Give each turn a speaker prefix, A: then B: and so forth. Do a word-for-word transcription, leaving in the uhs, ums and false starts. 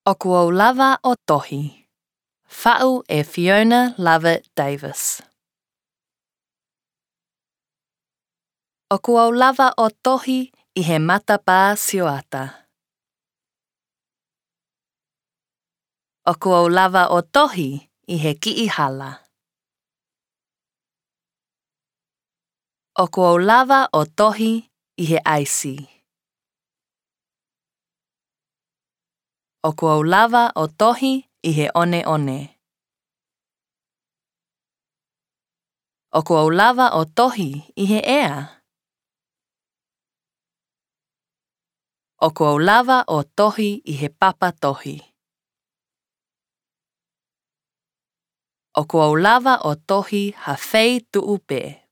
A: Oku o lava o tohi. Wha'u e Fiona Lovett-Davis. Oku o lava o tohi I he matapā sioata. Oku o lava o tohi I he ki'ihala. Oku o lava o tohi I he aisi. Oku o lava o tohi I he one one. Oku o lava o tohi I he ea. Oku o lava o tohi I he papa tohi. Oku o lava o tohi hawhei tu'upe.